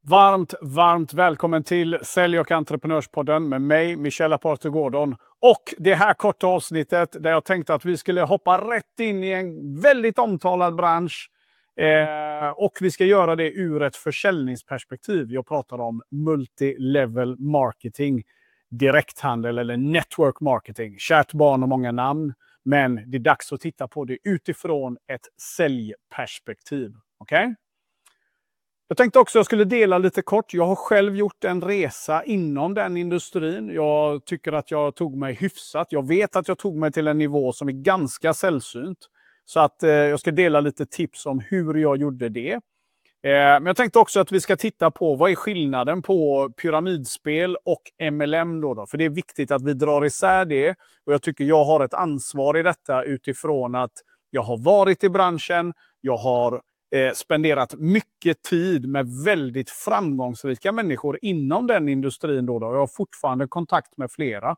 Varmt välkommen till Sälj- och entreprenörspodden med mig, Michel Aparte Gordon. Och det här korta avsnittet där jag tänkte att vi skulle hoppa rätt in i en väldigt omtalad bransch. Och vi ska göra det ur ett försäljningsperspektiv. Jag pratar om multilevel marketing, direkthandel eller network marketing. Kärt barn och många namn. Men det är dags att titta på det utifrån ett säljperspektiv. Okej? Jag tänkte också att jag skulle dela lite kort. Jag har själv gjort en resa inom den industrin. Jag tycker att jag tog mig hyfsat. Jag vet att jag tog mig till en nivå som är ganska sällsynt. Så att jag ska dela lite tips om hur jag gjorde det. Men jag tänkte också att vi ska titta på vad är skillnaden på pyramidspel och MLM då. För det är viktigt att vi drar isär det. Och jag tycker jag har ett ansvar i detta utifrån att jag har varit i branschen. Jag har spenderat mycket tid med väldigt framgångsrika människor inom den industrin. Då. Jag har fortfarande kontakt med flera.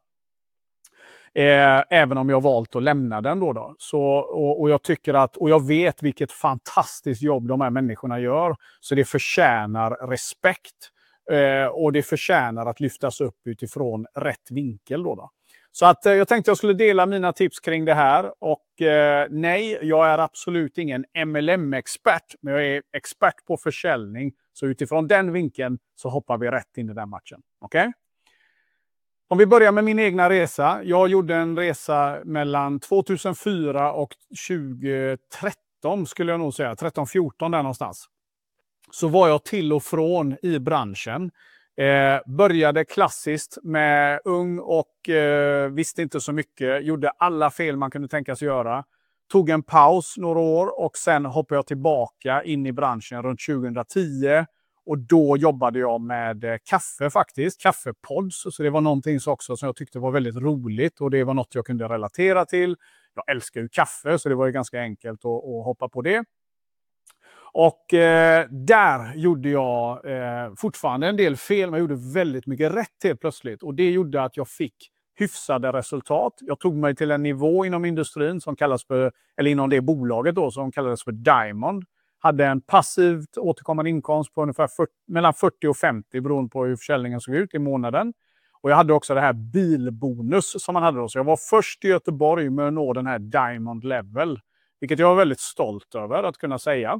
Även om jag har valt att lämna den. Då. Så, och jag tycker att, och jag vet vilket fantastiskt jobb de här människorna gör. Så det förtjänar respekt. Och det förtjänar att lyftas upp utifrån rätt vinkel. Då. Så att jag tänkte jag skulle dela mina tips kring det här. Och nej, jag är absolut ingen MLM-expert. Men jag är expert på försäljning. Så utifrån den vinkeln så hoppar vi rätt in i den matchen. Okej? Om vi börjar med min egna resa. Jag gjorde en resa mellan 2004 och 2013 skulle jag nog säga. 13-14 där någonstans. Så var jag till och från i branschen. Började klassiskt med ung och visste inte så mycket. Gjorde alla fel man kunde tänka sig göra. Tog en paus några år och sen hoppade jag tillbaka in i branschen runt 2010. Och då jobbade jag med kaffe faktiskt. Kaffepods. Så det var någonting också som jag tyckte var väldigt roligt. Och det var något jag kunde relatera till. Jag älskar ju kaffe så det var ju ganska enkelt att hoppa på det. Och där gjorde jag fortfarande en del fel, men jag gjorde väldigt mycket rätt helt plötsligt. Och det gjorde att jag fick hyfsade resultat. Jag tog mig till en nivå inom industrin som kallas för, eller inom det bolaget då, som kallades för Diamond. Hade en passivt återkommande inkomst på ungefär mellan 40 och 50 beroende på hur försäljningen såg ut i månaden. Och jag hade också det här bilbonus som man hade då. Så jag var först i Göteborg med att nå den här Diamond level. Vilket jag var väldigt stolt över att kunna säga.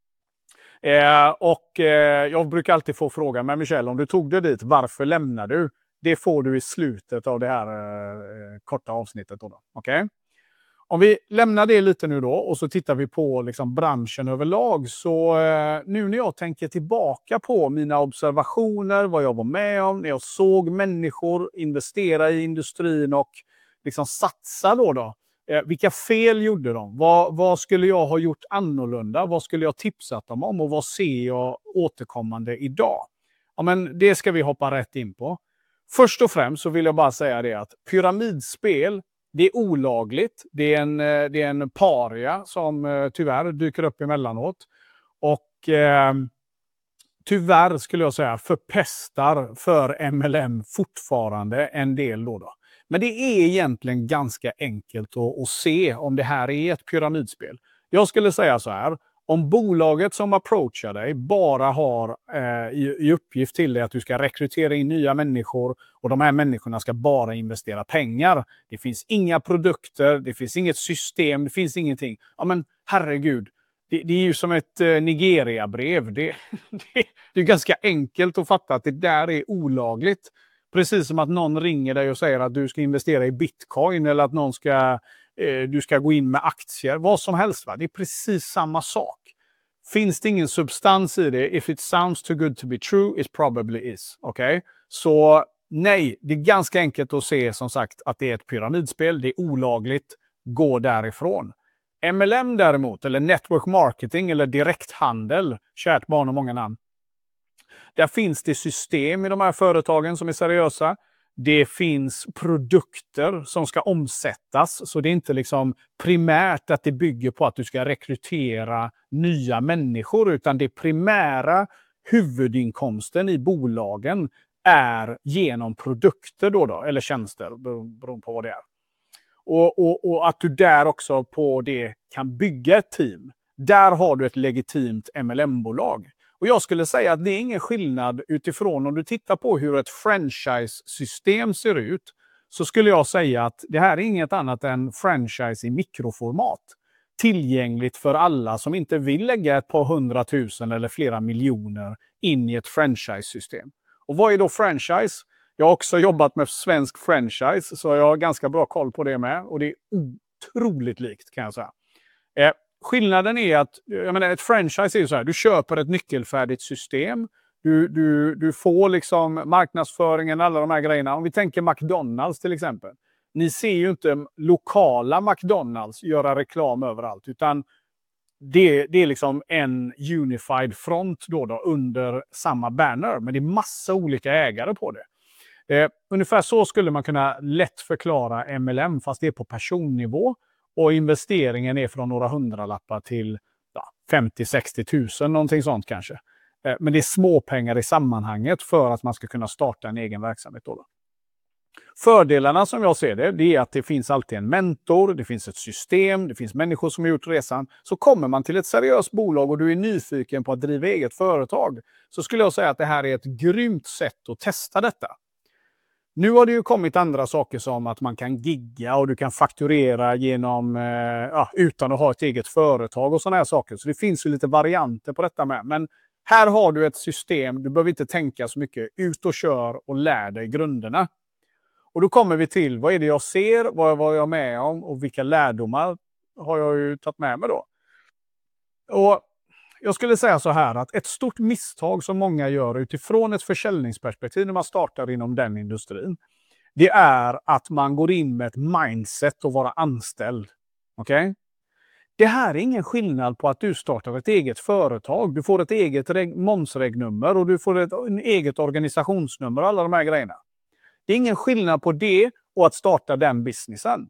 Jag brukar alltid få frågan, men Michel, om du tog det dit, varför lämnar du? Det får du i slutet av det här korta avsnittet. Okej? Om vi lämnar det lite nu då och så tittar vi på liksom branschen överlag. Så nu när jag tänker tillbaka på mina observationer, vad jag var med om, när jag såg människor investera i industrin och liksom satsa då. Vilka fel gjorde de? Vad skulle jag ha gjort annorlunda? Vad skulle jag tipsat dem om? Och vad ser jag återkommande idag? Ja, men det ska vi hoppa rätt in på. Först och främst så vill jag bara säga det att pyramidspel, det är olagligt. Det är en paria som tyvärr dyker upp emellanåt. Och tyvärr skulle jag säga förpestar för MLM fortfarande en del då. Men det är egentligen ganska enkelt att se om det här är ett pyramidspel. Jag skulle säga så här. Om bolaget som approachar dig bara har i uppgift till dig att du ska rekrytera in nya människor och de här människorna ska bara investera pengar. Det finns inga produkter, det finns inget system, det finns ingenting. Ja men herregud, det är ju som ett Nigeria-brev. Det är ganska enkelt att fatta att det där är olagligt. Precis som att någon ringer dig och säger att du ska investera i bitcoin eller att du ska gå in med aktier. Vad som helst. Va? Det är precis samma sak. Finns det ingen substans i det, if it sounds too good to be true, it probably is. Okay? Så nej, det är ganska enkelt att se som sagt att det är ett pyramidspel. Det är olagligt. Gå därifrån. MLM däremot, eller network marketing eller direkthandel, kärt barn och många namn. Där finns det system i de här företagen som är seriösa. Det finns produkter som ska omsättas. Så det är inte liksom primärt att det bygger på att du ska rekrytera nya människor. Utan det primära huvudinkomsten i bolagen är genom produkter då eller tjänster. Beroende på vad det är. Och att du där också på det kan bygga ett team. Där har du ett legitimt MLM-bolag. Och jag skulle säga att det är ingen skillnad utifrån om du tittar på hur ett franchise-system ser ut. Så skulle jag säga att det här är inget annat än franchise i mikroformat. Tillgängligt för alla som inte vill lägga ett par 100 000 eller flera miljoner in i ett franchise-system. Och vad är då franchise? Jag har också jobbat med svensk franchise, så jag har ganska bra koll på det med. Och det är otroligt likt, kan jag säga. Skillnaden är att ett franchise är så här, du köper ett nyckelfärdigt system. Du får liksom marknadsföringen, alla de här grejerna. Om vi tänker McDonalds till exempel. Ni ser ju inte lokala McDonalds göra reklam överallt, utan det är liksom en unified front då under samma banner. Men det är massa olika ägare på det. Ungefär så skulle man kunna lätt förklara MLM, fast det är på personnivå. Och investeringen är från några hundralappar till 50-60 000, någonting sånt kanske. Men det är småpengar i sammanhanget för att man ska kunna starta en egen verksamhet då. Fördelarna som jag ser det är att det finns alltid en mentor, det finns ett system, det finns människor som har gjort resan. Så kommer man till ett seriöst bolag och du är nyfiken på att driva eget företag, så skulle jag säga att det här är ett grymt sätt att testa detta. Nu har det ju kommit andra saker som att man kan gigga och du kan fakturera genom, utan att ha ett eget företag och sådana här saker. Så det finns ju lite varianter på detta med. Men här har du ett system, du behöver inte tänka så mycket. Ut och kör och lär dig grunderna. Och då kommer vi till, vad är det jag ser, vad var jag med om och vilka lärdomar har jag ju tagit med mig då. Och jag skulle säga så här att ett stort misstag som många gör utifrån ett försäljningsperspektiv när man startar inom den industrin, det är att man går in med ett mindset att vara anställd. Okej? Det här är ingen skillnad på att du startar ett eget företag. Du får ett eget momsregnummer och du får ett eget organisationsnummer och alla de här grejerna. Det är ingen skillnad på det och att starta den businessen.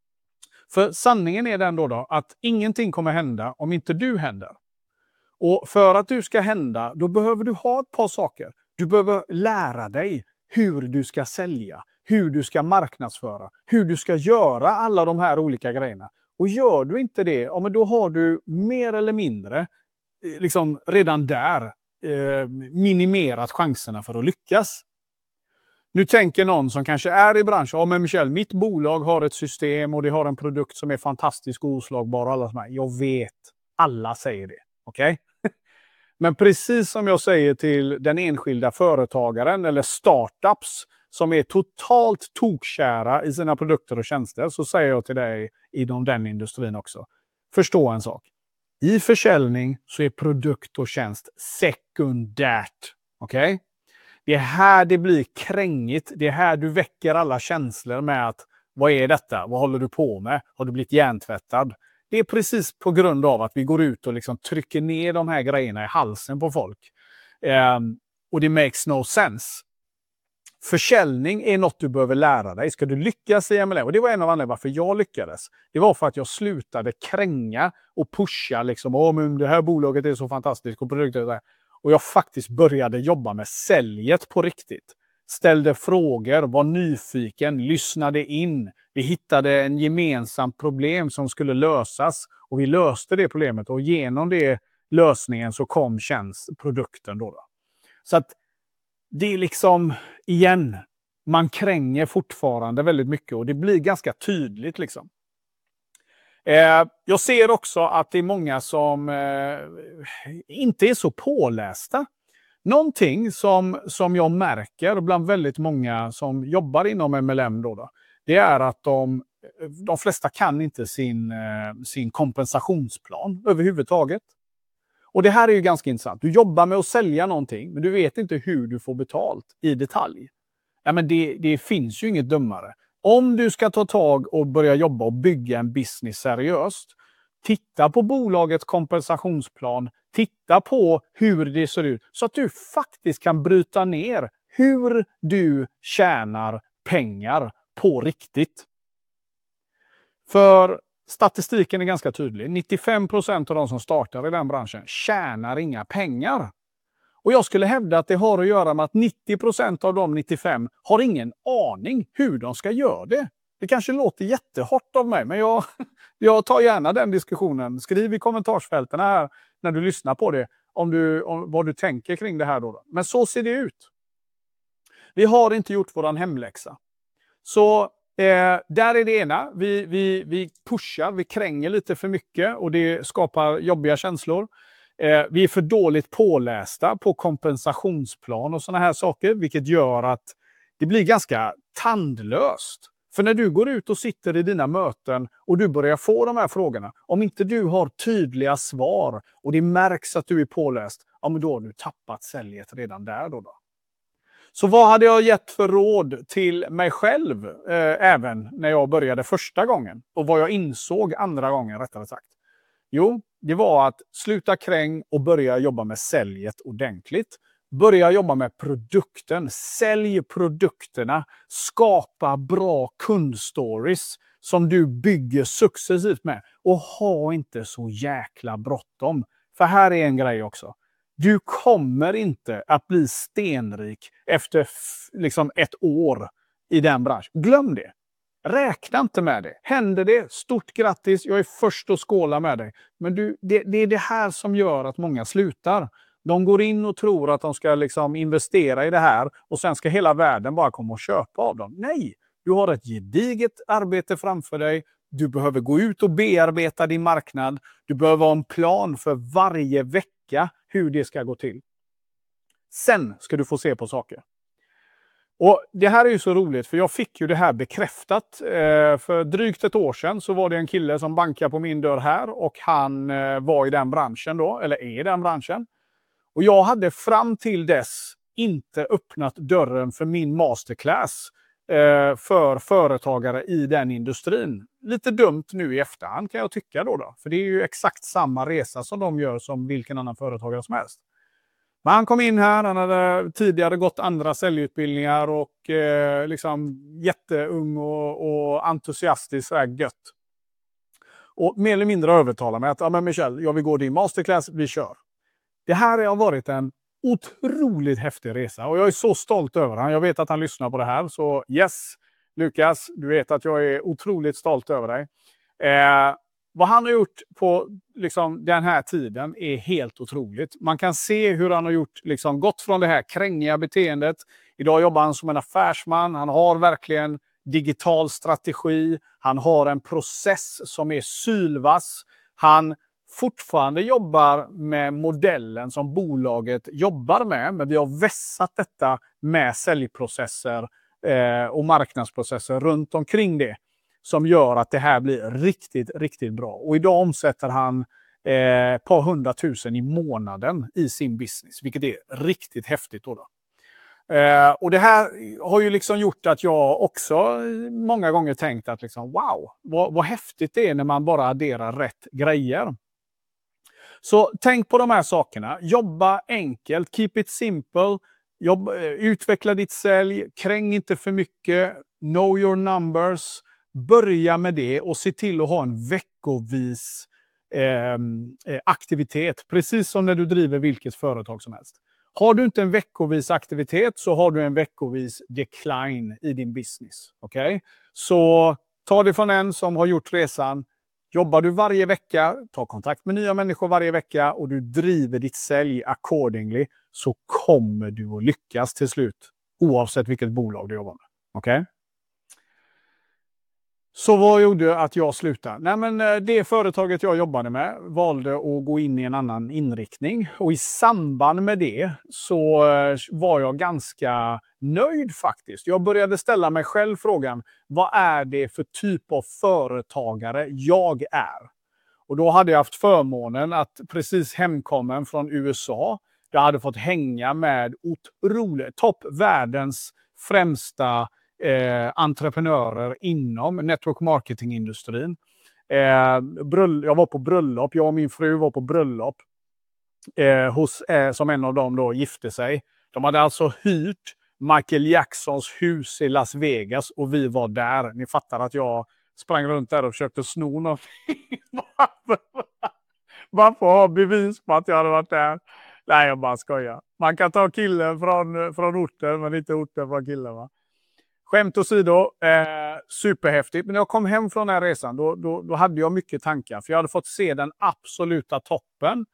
För sanningen är den då att ingenting kommer hända om inte du händer. Och för att du ska hända, då behöver du ha ett par saker. Du behöver lära dig hur du ska sälja, hur du ska marknadsföra, hur du ska göra alla de här olika grejerna. Och gör du inte det, då har du mer eller mindre liksom redan där minimerat chanserna för att lyckas. Nu tänker någon som kanske är i branschen, men Michel, mitt bolag har ett system och det har en produkt som är fantastisk och oslagbar och alla som är. Jag vet, alla säger det. Okej? Men precis som jag säger till den enskilda företagaren eller startups som är totalt tokkära i sina produkter och tjänster, så säger jag till dig inom den industrin också. Förstå en sak. I försäljning så är produkt och tjänst sekundärt. Okej? Det är här det blir krängigt. Det är här du väcker alla känslor med att vad är detta? Vad håller du på med? Har du blivit hjärntvättad? Det är precis på grund av att vi går ut och liksom trycker ner de här grejerna i halsen på folk. Och det makes no sense. Försäljning är något du behöver lära dig. Ska du lyckas i MLM? Och det var en av anledningarna varför jag lyckades. Det var för att jag slutade kränga och pusha. Men det här bolaget är så fantastiskt. Och jag faktiskt började jobba med säljet på riktigt. Ställde frågor, var nyfiken, lyssnade in. Vi hittade en gemensam problem som skulle lösas. Och vi löste det problemet. Och genom det lösningen så kom produkten då. Så att det är liksom, igen, man kränger fortfarande väldigt mycket. Och det blir ganska tydligt liksom. Jag ser också att det är många som inte är så pålästa. Någonting som jag märker bland väldigt många som jobbar inom MLM då, det är att de flesta kan inte sin kompensationsplan överhuvudtaget. Och det här är ju ganska intressant. Du jobbar med att sälja någonting, men du vet inte hur du får betalt i detalj. Ja, men det finns ju inget dummare. Om du ska ta tag och börja jobba och bygga en business seriöst, titta på bolagets kompensationsplan, titta på hur det ser ut så att du faktiskt kan bryta ner hur du tjänar pengar på riktigt. För statistiken är ganska tydlig. 95% av de som startar i den branschen tjänar inga pengar. Och jag skulle hävda att det har att göra med att 90% av de 95 har ingen aning hur de ska göra det. Det kanske låter jättehårt av mig, men jag tar gärna den diskussionen. Skriv i kommentarsfälten här när du lyssnar på det. om vad du tänker kring det här då. Men så ser det ut. Vi har inte gjort våran hemläxa. Så där är det ena. Vi pushar, vi kränger lite för mycket och det skapar jobbiga känslor. Vi är för dåligt pålästa på kompensationsplan och såna här saker, vilket gör att det blir ganska tandlöst. För när du går ut och sitter i dina möten och du börjar få de här frågorna, om inte du har tydliga svar och det märks att du är påläst, ja men då har du tappat säljet redan där då. Så vad hade jag gett för råd till mig själv även när jag började första gången? Och vad jag insåg andra gången rättare sagt. Jo, det var att sluta kräng och börja jobba med säljet ordentligt. Börja jobba med produkten. Sälj produkterna. Skapa bra kundstories som du bygger successivt med. Och ha inte så jäkla bråttom. För här är en grej också. Du kommer inte att bli stenrik efter liksom ett år i den branschen. Glöm det. Räkna inte med det. Händer det, stort grattis. Jag är först att skåla med dig. Men det är det här som gör att många slutar. De går in och tror att de ska liksom investera i det här och sen ska hela världen bara komma och köpa av dem. Nej, du har ett gediget arbete framför dig. Du behöver gå ut och bearbeta din marknad. Du behöver ha en plan för varje vecka hur det ska gå till. Sen ska du få se på saker. Och det här är ju så roligt för jag fick ju det här bekräftat. För drygt ett år sedan så var det en kille som bankade på min dörr här och han var i den branschen då, eller är i den branschen. Och jag hade fram till dess inte öppnat dörren för min masterclass för företagare i den industrin. Lite dumt nu i efterhand kan jag tycka då. För det är ju exakt samma resa som de gör som vilken annan företagare som helst. Men han kom in här, han hade tidigare gått andra säljutbildningar och liksom jätteung och entusiastisk, så här gött. Och mer eller mindre övertalade mig att ja, men Michel, jag vill gå din masterclass, vi kör. Det här har varit en otroligt häftig resa och jag är så stolt över han. Jag vet att han lyssnar på det här, så yes, Lukas, du vet att jag är otroligt stolt över dig. Vad han har gjort på liksom, den här tiden är helt otroligt. Man kan se hur han har gjort, liksom, gått från det här krängiga beteendet. Idag jobbar han som en affärsman. Han har verkligen digital strategi. Han har en process som är sylvass. Han fortfarande jobbar med modellen som bolaget jobbar med. Men vi har vässat detta med säljprocesser och marknadsprocesser runt omkring det. Som gör att det här blir riktigt, riktigt bra. Och idag omsätter han ett par 100 000 i månaden i sin business. Vilket är riktigt häftigt då. Och det här har ju liksom gjort att jag också många gånger tänkt att liksom, wow, vad häftigt det är när man bara adderar rätt grejer. Så tänk på de här sakerna. Jobba enkelt, keep it simple. Utveckla ditt sälj, kräng inte för mycket, know your numbers. Börja med det och se till att ha en veckovis aktivitet. Precis som när du driver vilket företag som helst. Har du inte en veckovis aktivitet så har du en veckovis decline i din business. Okay? Så ta det från en som har gjort resan. Jobbar du varje vecka, ta kontakt med nya människor varje vecka och du driver ditt sälj accordingly så kommer du att lyckas till slut. Oavsett vilket bolag du jobbar med. Okej? Okay? Så vad gjorde att jag slutade? Nej, men det företaget jag jobbade med valde att gå in i en annan inriktning. Och i samband med det så var jag ganska nöjd faktiskt. Jag började ställa mig själv frågan, vad är det för typ av företagare jag är? Och då hade jag haft förmånen att precis hemkommen från USA. Jag hade fått hänga med toppvärldens främsta entreprenörer inom network marketing-industrin. Jag var på bröllop, jag och min fru var på bröllop som en av dem då gifte sig. De hade alltså hyrt Michael Jacksons hus i Las Vegas och vi var där. Ni fattar att jag sprang runt där och försökte sno någonting. Varför ha bevis på att jag hade varit där? Nej, jag bara skojar. Man kan ta killen från orten men inte orten från killen, va? Skämt åsido, superhäftigt. Men när jag kom hem från den här resan, då hade jag mycket tankar. För jag hade fått se den absoluta toppen.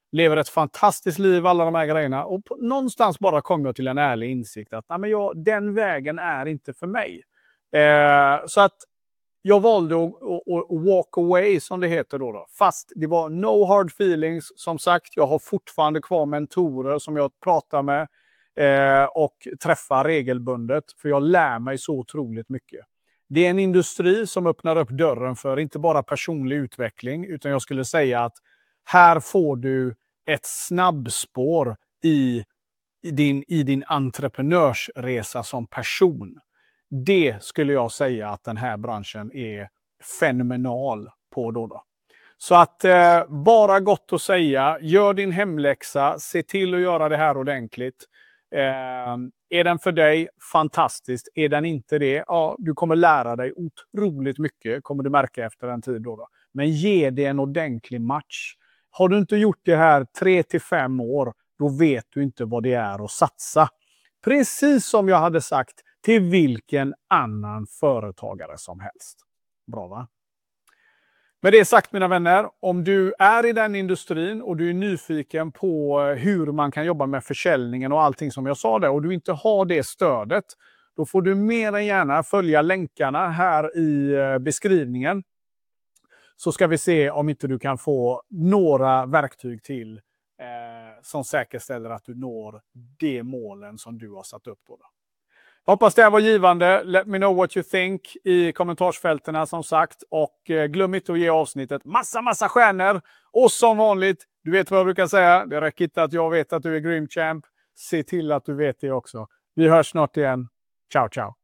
lever ett fantastiskt liv, alla de här grejerna. Och någonstans bara kom jag till en ärlig insikt att den vägen är inte för mig. Så att jag valde att walk away, som det heter då. Fast det var no hard feelings. Som sagt, jag har fortfarande kvar mentorer som jag pratar med och träffar regelbundet. För jag lär mig så otroligt mycket. Det är en industri som öppnar upp dörren för inte bara personlig utveckling, utan jag skulle säga att här får du ett snabbspår i din entreprenörsresa som person. Det skulle jag säga att den här branschen är fenomenal på då. Så att bara gott att säga, gör din hemläxa, se till att göra det här ordentligt. Är den för dig? Fantastiskt. Är den inte det? Ja, du kommer lära dig otroligt mycket, kommer du märka efter en tid då. Men ge det en ordentlig match. Har du inte gjort det här 3-5 år, då vet du inte vad det är att satsa. Precis som jag hade sagt till vilken annan företagare som helst. Bra, va? Med det sagt, mina vänner, om du är i den industrin och du är nyfiken på hur man kan jobba med försäljningen och allting som jag sa där, och du inte har det stödet, då får du mer än gärna följa länkarna här i beskrivningen. Så ska vi se om inte du kan få några verktyg till som säkerställer att du når de målen som du har satt upp på. Jag hoppas det här var givande. Let me know what you think i kommentarsfälterna, som sagt. Och glöm inte att ge avsnittet massa stjärnor. Och som vanligt, du vet vad jag brukar säga. Det räcker inte att jag vet att du är grym champ. Se till att du vet det också. Vi hörs snart igen. Ciao, ciao.